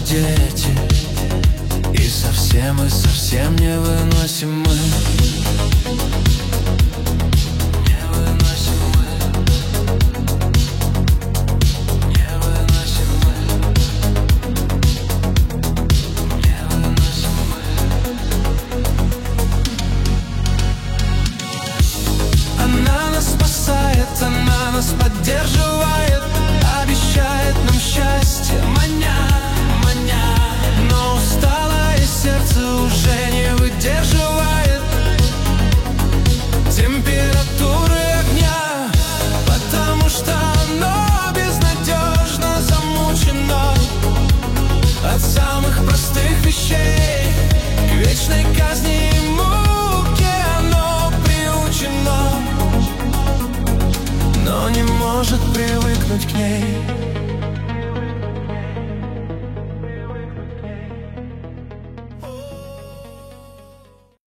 дети, и совсем не выносим мы. Она нас спасает, она нас поддерживает, обещает нам счастье, маня. Но усталое сердце уже не выдерживает температуры огня, потому что оно безнадежно замучено от самых простых вещей к вечной казни и муке оно приучено, но не может привыкнуть к ней.